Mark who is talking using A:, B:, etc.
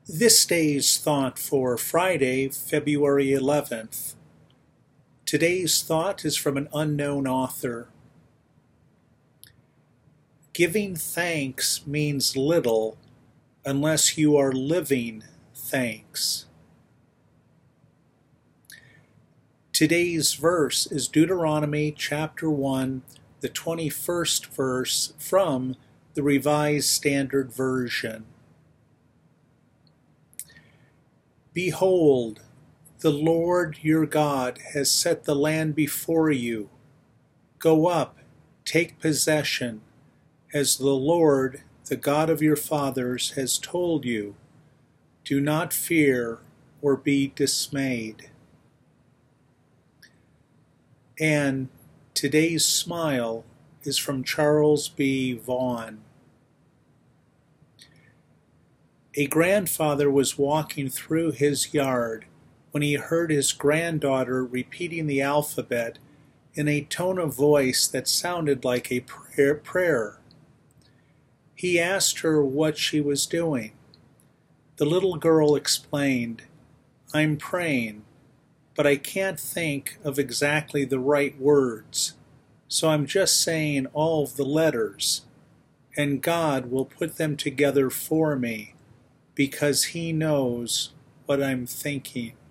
A: This day's thought for Friday, February 11th. Today's thought is from an unknown author. Giving thanks means little unless you are living thanks. Today's verse is Deuteronomy chapter 1, the 21st verse from the Revised Standard Version. Behold, the Lord your God has set the land before you. Go up, take possession, as the Lord, the God of your fathers, has told you. Do not fear or be dismayed. And today's smile is from Charles B. Vaughan. A grandfather was walking through his yard when he heard his granddaughter repeating the alphabet in a tone of voice that sounded like a prayer. He asked her what she was doing. The little girl explained, "I'm praying, but I can't think of exactly the right words, so I'm just saying all of the letters, and God will put them together for me, because He knows what I'm thinking."